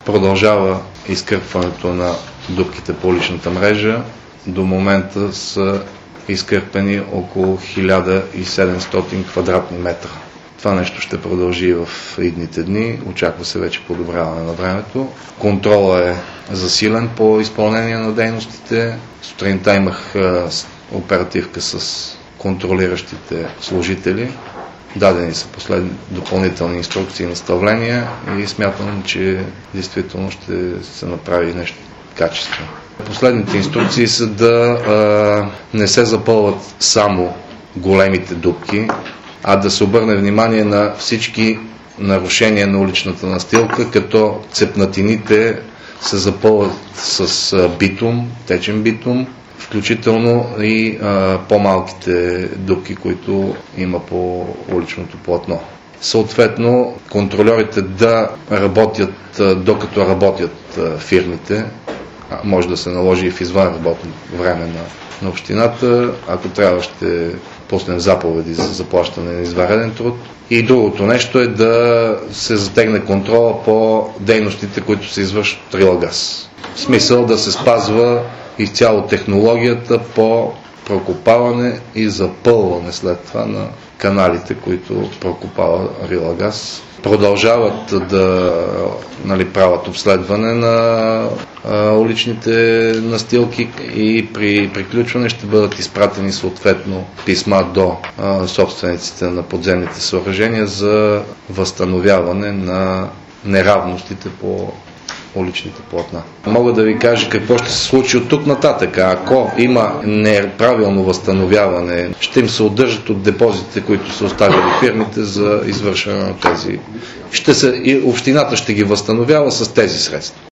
Продължава изкърпването на дупките по уличната мрежа. До момента са изкърпени около 1700 квадратни метра. Това нещо ще продължи в идните дни. Очаква се вече подобряване на времето. Контролът е засилен по изпълнение на дейностите. Сутринта имах оперативка с контролиращите служители. Дадени са допълнителни инструкции и наставления и смятам, че действително ще се направи нещо качествено. Последните инструкции са да не се запълват само големите дупки, а да се обърне внимание на всички нарушения на уличната настилка, като цепнатините се запълват с битум, течен битум, включително и по-малките дупки, които има по уличното платно. Съответно, контрольорите да работят докато работят фирмите, може да се наложи и в извънработно време на общината, ако трябва ще пуснем заповеди за заплащане на извънреден труд. И другото нещо е да се затегне контрола по дейностите, които се извършват от Рилгаз. В смисъл да се спазва изцяло технологията по прокопаване и запълване след това на каналите, които прокопава Рилгаз. Продължават да правят обследване на уличните настилки и при приключване ще бъдат изпратени съответно писма до собствениците на подземните съоръжения за възстановяване на неравностите по уличните платна. Мога да ви кажа какво ще се случи от тук нататък. Ако има неправилно възстановяване, ще им се удържат от депозитите, които са оставили фирмите за извършване на тези. И общината ще ги възстановява с тези средства.